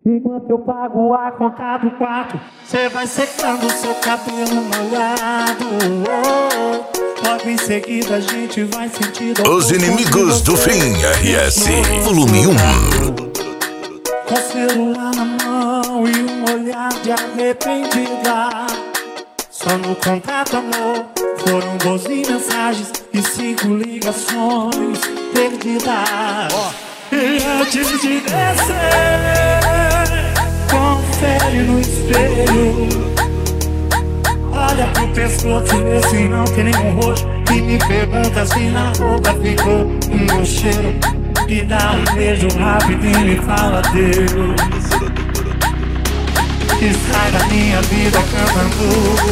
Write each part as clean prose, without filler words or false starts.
Enquanto eu pago a conta do quarto, cê vai secando seu cabelo molhado. Logo em seguida a gente vai sentindo Os Inimigos do Fim, RS, volume 1. Com o celular na mão e um olhar de arrependida. Só no contato, amor, foram 12 mensagens e 5 ligações perdidas. E antes de descer, confere no espelho. Olha pro pescoço e vê se não tem nenhum roxo. E me pergunta se na roupa ficou um cheiro. E dá um beijo rápido e me fala Deus. E sai da minha vida cantando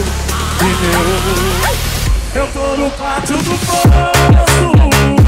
Deus. Eu tô no quarto do poço.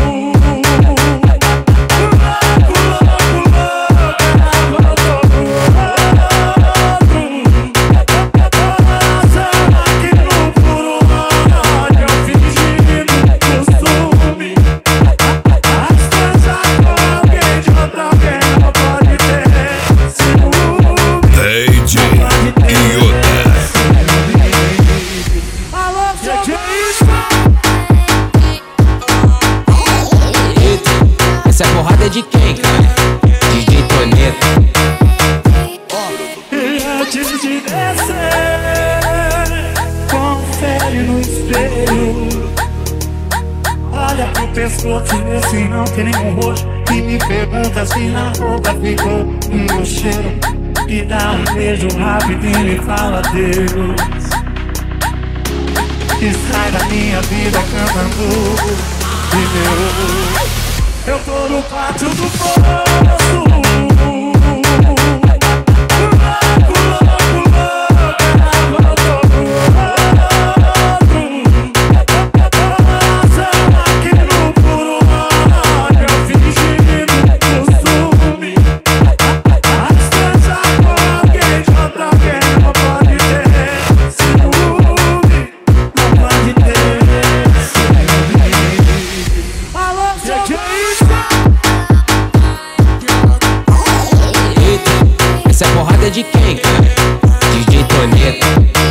Essa porrada é de quem, cara? DJ Toneto. E antes de descer, confere no espelho. Olha pro pescoço e vê se não tem nenhum roxo. E me pergunta se na roupa ficou um cheiro. E dá um beijo rápido e me fala Deus. E sai da minha vida cantando Deus. Eu tô no quarto do poço. Essa porrada é de quem, cara? DJ Toneto.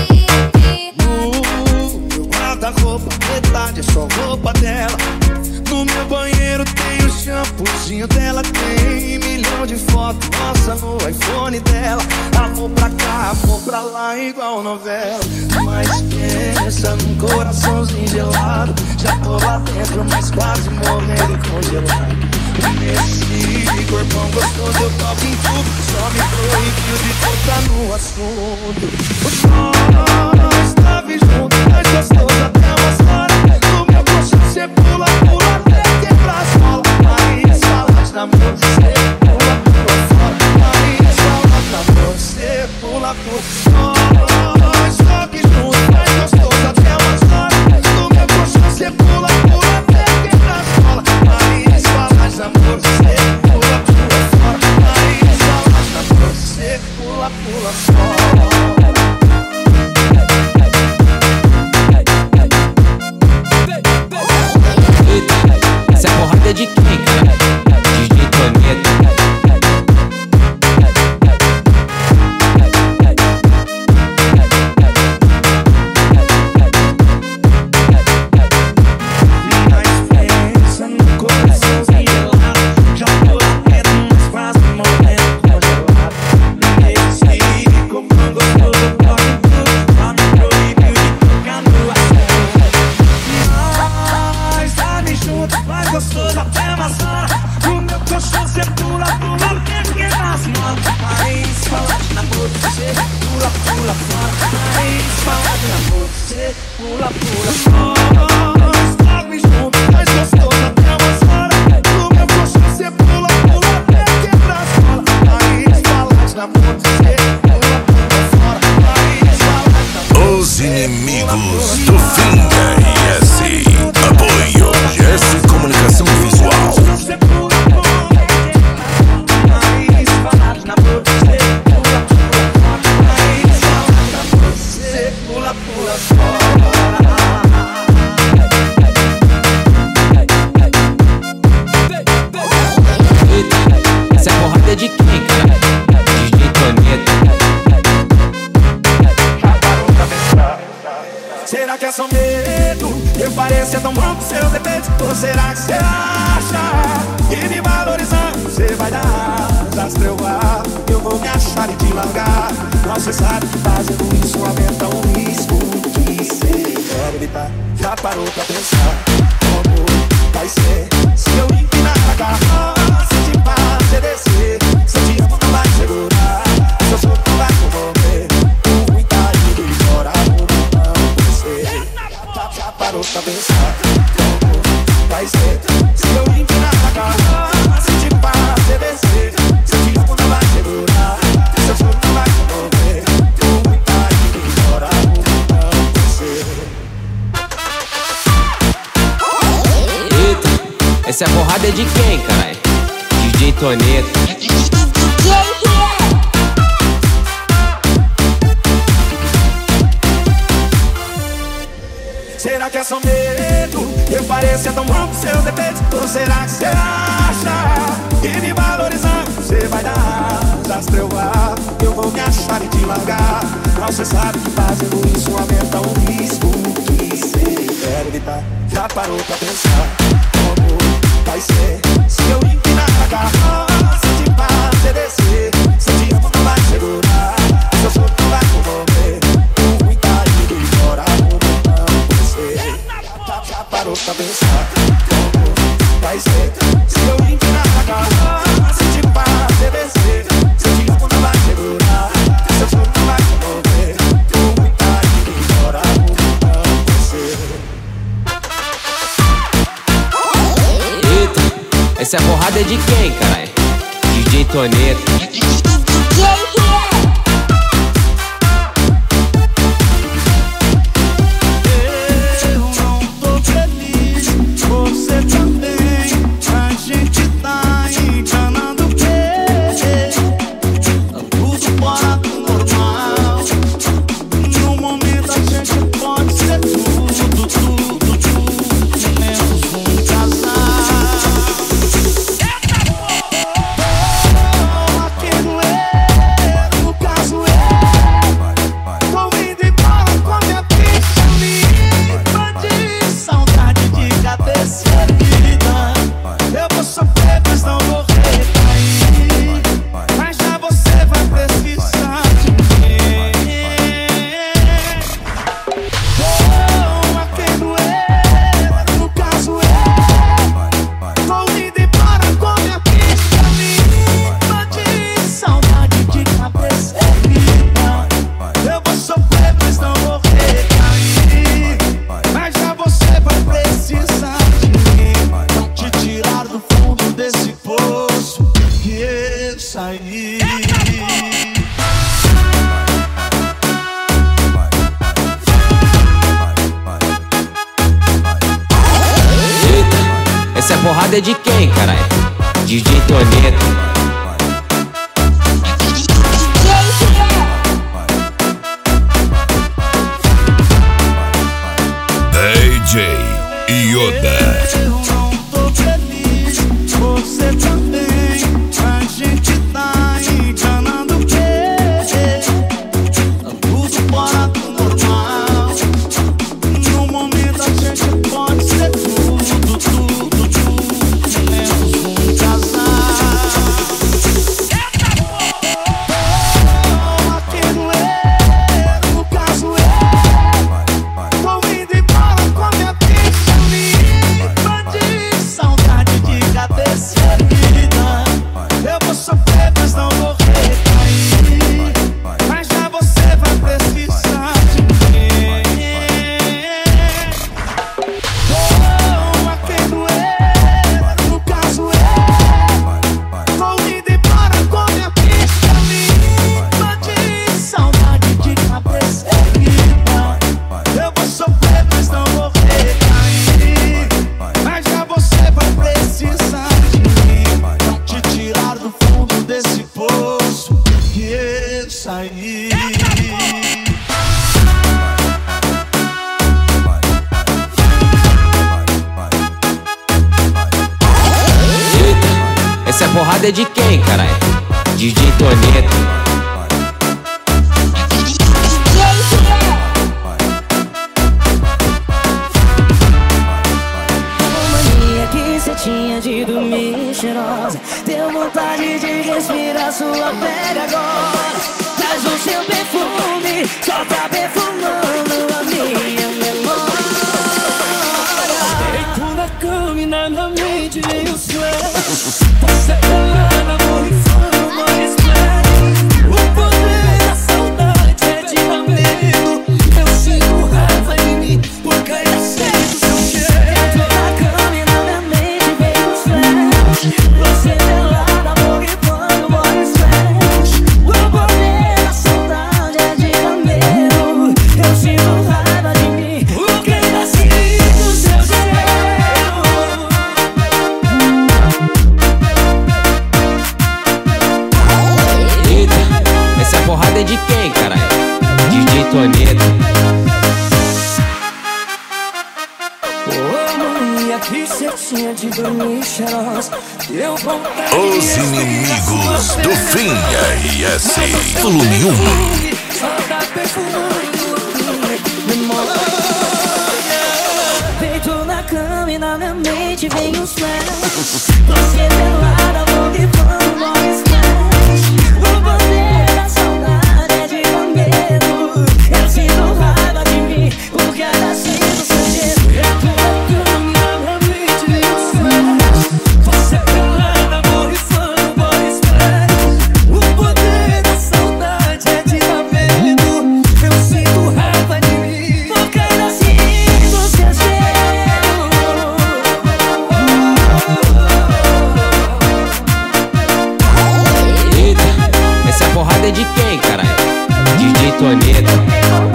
No meu guarda-roupa, metade é só roupa dela. No meu banheiro tem o shampoozinho dela. Tem 1 milhão de fotos, nossa, no iPhone dela. Amor pra cá, amor pra lá, igual novela. Mas pensa num coraçãozinho gelado. Já tô lá dentro, mas quase morrendo congelado. Nesse corpão gostoso eu toco em tudo. Só me proibiu de tocar no assunto. Nós tava junto, mais gostoso até umas horas. No meu colchão cê pula, pula até quebrar as molas. Aí fala de namoro, cê pula, pula fora. Aí fala de namoro, cê pula, pula. Nós tava junto, mais gostoso até umas horas. No meu colchão cê pula, pula até quebrar as molas. Aí fala de namoro, cê pula, pula fora. Aí fala de namoro, cê pula, pula fora. só medo? Eu pareço tão bom com seus defeitos. Ou será que você acha que me valorizando você vai dar asas pra eu voar? Eu vou me achar e te largar. Mas você sabe que fazendo isso aumenta o risco que você quer evitar. Já parou pra pensar como vai ser se eu empinar a carroça, se te fazer descer? Se eu te amo não vai segurar, se eu sou não vai comover. Com muita ida e fora não acontecer. Já parou pra pensar como vai ser se eu empinar a carroça, se te fazer descer? Se eu te amo não vai segurar, se eu sou não vai comover. Com muita ida e fora não acontecer. Eita, essa porrada é de quem, caralho? DJ Toneto. Será que é só medo? Eu pareço tão bom com seus defeitos. Ou será que você acha que me valorizando você vai dar asas pra eu voar? Eu vou me achar e te largar. Mas você sabe que fazendo isso aumenta o risco que você quer evitar. Já parou pra pensar como vai ser se eu empinar a carroça, se te fazer descer? Se eu te amo não vai segurar, se eu sou não vai comover. Com muita ida e fora não acontecer. Já parou pra pensar como vai ser se eu empinar a carroça, se te fazer descer? Se eu te amo não vai segurar, se eu sou não vai comover. Com muita ida e fora não acontecer. Eita, essa porrada é de quem, caralho? DJ Toneto. Essa porrada é de quem, caralho? DJ Toneto. DJ Yoda. Eu não tô feliz, você também. A gente tá enganando o quê? Tudo fora do normal. No momento a gente pode ser tudo, tudo, tudo, menos um casal. Aqui no erro, no caso eu tô indo embora com minha bicha limpa de saudade de cabeça erguida. Eu vou sofrer, mas não vou recair. Mas já você vai precisar de mim. Aqui no erro, no caso eu tô indo embora com minha bicha limpa de saudade de cabeça erguida. Eu vou sofrer, mas não vou recair. Mas já você vai precisar de mim. Não te tirar do fundo desse poço que eu saí. Eita, essa porrada é de quem, caralho? DJ Toneto. a sua pele agora. Traz o seu perfume, só tá perfumando a minha memória. Deito na cama e na mente vem o flash. Você pelada, borrifando mais flash. O poder da saudade é de amigo. Eu sinto raiva em mim por cair da sede do seu cheiro. Deito na cama e na minha mente vem o flash. Você pelada, borrifando mais flash. O poder da saudade é de amigo. Eu sinto raiva de mim por cair da sede do seu cheiro. Essa porrada é de quem, caralho? DJ Tonedo. Que cetinha de dormir cheirosa. Os inimigos do fim RS. Volume 1. Só tá perfumando memória. Deito na cama e na minha mente vem os flash. Você pelada, borrifando mais flash. O poder da saudade é de medo. Eu sinto raiva de mim porque era assim do seu jeito. Deito na cama e na minha mente vem os flash. Você pelada, borrifando mais flash. O poder da saudade é de medo. Eu sinto raiva de mim porque era assim do seu jeito. Eita, essa porrada é de quem, caralho? DJ Tonedo.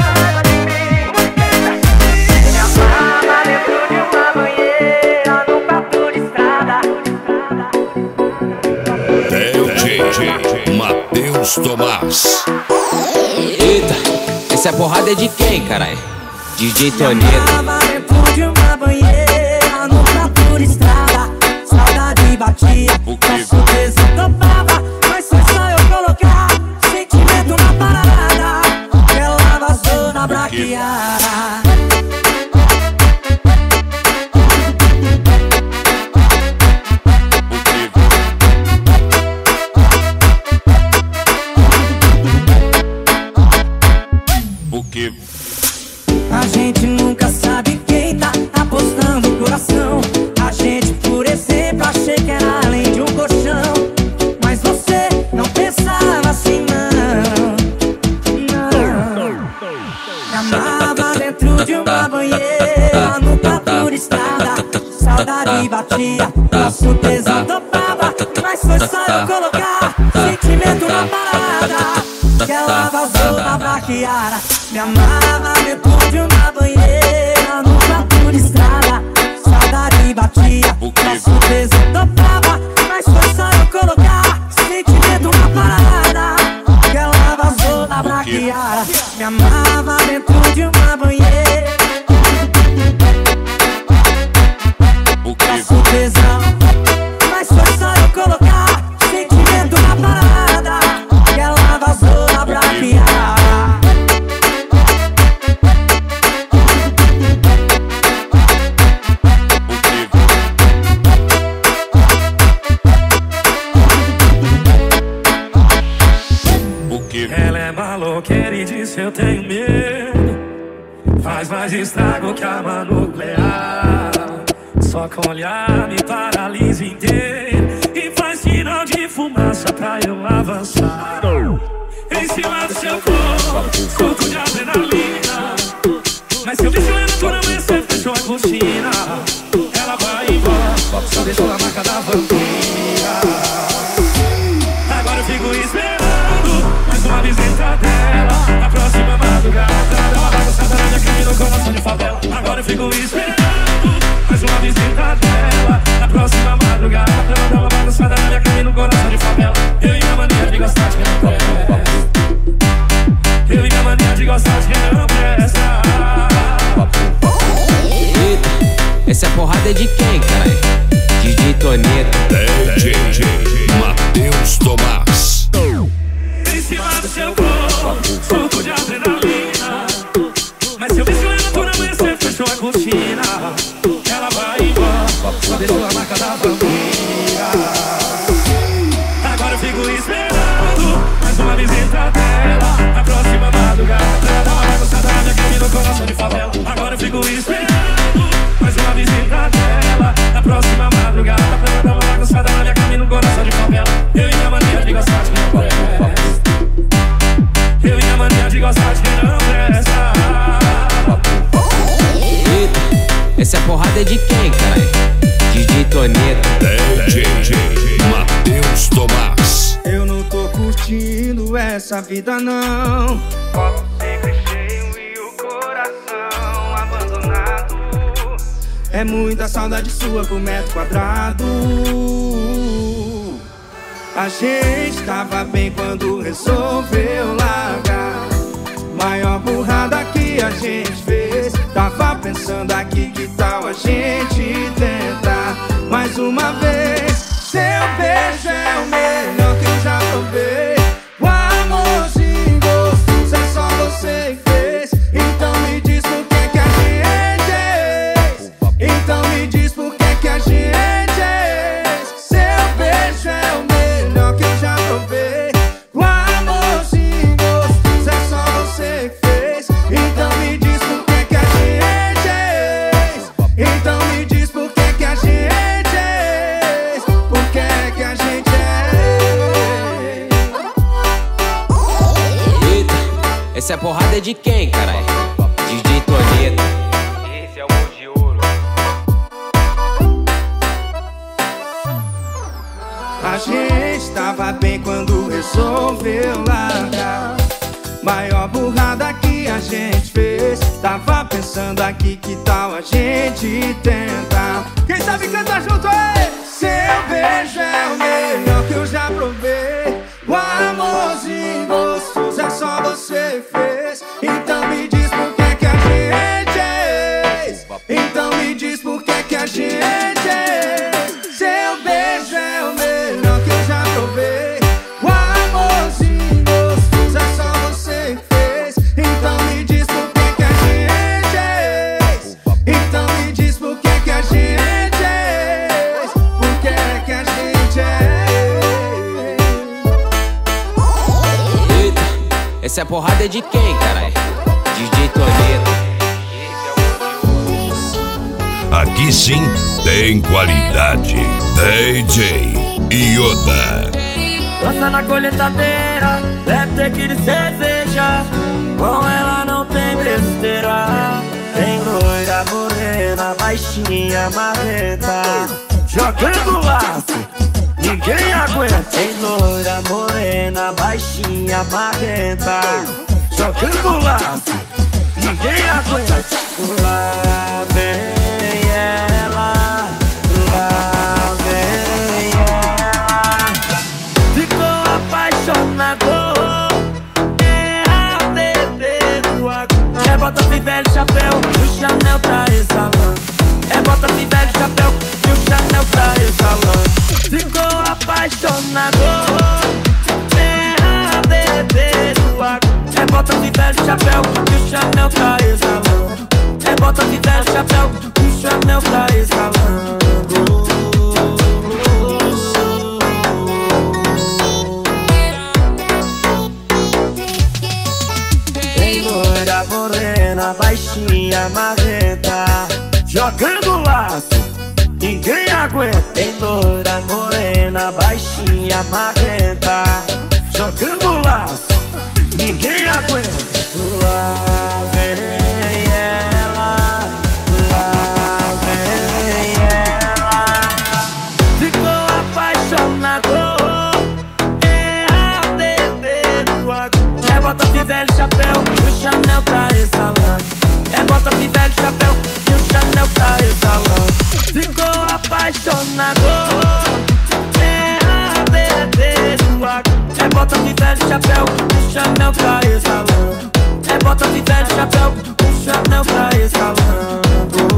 DJ Matheus Tomás. Eita, essa porrada é de quem, caralho? DJ Tonedo. Tava dentro de uma banheira, no prato de estrada. Saudade batia, nosso tesão topava. Mas foi só eu colocar sentimento na parada. Ela vazou na braquiara. A gente nunca sabe quem tá apostando o coração. A gente, por exemplo, achei que era além de um colchão. Mas você não pensava assim, não. Me amava dentro de uma banheira, no prato de estrada. Saudade batia, nosso tesão topava. Mas foi só eu colocar sentimento na parada. Que ela vazou na braquiara. Me amava dentro de uma banheira, no prato de estrada. Saudade batia, nosso tesão topava. Mas foi só eu colocar sentimento na parada. Que ela vazou na braquiara. Me amava dentro de uma banheira, nosso tesão. Mas foi só eu colocar sentimento na parada. Que ela vazou na braquiara. Ela é maloqueira e disse eu tenho medo. Faz mais estrago que arma nuclear. Só com olhar me paralisa inteiro e faz sinal de fumaça pra eu avançar. Em cima do seu corpo, surto de adrenalina. Mas seu vício é natural, você fechou a cortina. Ela vai embora, só deixou a marca da vampira. Agora eu fico esperando mais uma visita dela. Na próxima madrugada, ela vai gostar da minha crime no coração de favela. Agora eu fico esperando mais uma visita dela. Na próxima madrugada, ela vai gostar da minha crime no coração de favela. Eu e minha mania de gostar de quem não presta. Eu e minha mania de gostar de quem não presta. Eita, essa porrada é de quem, caralho? DJ Tonedo. DJ Matheus Tomás. Em cima do seu corpo, surto de adrenalina. Mas seu vício é natural, você fechou a cortina. Ela vai embora, só deixou a marca da vampira. Agora eu fico esperando visita dela. Na próxima madrugada pra dar uma bagunçada na minha cama no coração de favela. Agora eu fico esperando mais uma visita dela. Na próxima madrugada pra dar uma bagunçada na minha cama no coração de favela. Eu e minha mania de gostar de quem não presta. Eu e minha mania de gostar de quem não presta. Eita, essa porrada é de quem, caralho? DJ Toneto. DJ Matheus Tomás. Eu não tô curtindo essa vida não. Copo sempre cheio e o coração abandonado. É muita saudade sua por metro quadrado. A gente tava bem quando resolveu largar. Maior burrada que a gente fez. Tava pensando aqui que tal a gente tentar mais uma vez. Seu beijo é o melhor que eu já provei. O amorzinho gostoso é só você que fez. Então me diz por que que a gente. Então me diz por que que a gente. Seu beijo é o melhor que eu já provei. O amorzinho gostoso é só você que fez. Então me diz por que que a gente. Então me diz por que que a gente. Por que que a gente Eita, essa porrada é de quem, caralho? DJ Toneto. Esse é o Gol de Ouro. A gente tava bem quando resolveu largar. Maior burrada que a gente fez. Tava pensando aqui que tal a gente tentar. Quem sabe canta junto aí? Seu beijo é o melhor que eu já provei. O amorzinho gostoso é só você fez. Então me diz por que que a gente. Então me diz por que que a gente. Seu beijo é o melhor que eu já provei. O amorzinho gostoso é só você que fez. Então me diz por que que a gente. Então me diz por que que a gente. Por que que a gente Eita, essa porrada é de quem, caralho? DJ Toneto. Aqui sim tem qualidade. DJ Yoda. Lança na colheitadeira, deve ter que de cerveja. Com ela não tem besteira. Tem loira, morena, baixinha, marreta. Jogando laço, ninguém aguenta. Tem loira, morena, baixinha, marreta. Jogando laço, ninguém aguenta. Lá vem ela, lá vem ela. Ficou apaixonado, é a bebê do água. É bota velho chapéu, o Chanel tá exalando. É bota velho chapéu, e o Chanel tá exalando. Ficou apaixonado, é a bebê do água. É bota velho chapéu, e o Chanel tá exalando. É bota velho chapéu, e o Chanel tá exalando. Tem loira, morena, baixinha, marreta. Jogando laço, ninguém aguenta. Tem loira, morena, baixinha, marreta. Jogando laço, ninguém aguenta. Lá vem ela, lá vem ela. Ficou apaixonado, é a bebê do água. É bota velho chapéu, e o Chanel tá exalando. É bota velho chapéu, e o Chanel tá exalando. Ficou apaixonado, é a bebê do água. É bota velho chapéu, e o Chanel tá exalando. É bota velho chapéu, o Chanel tá exalando.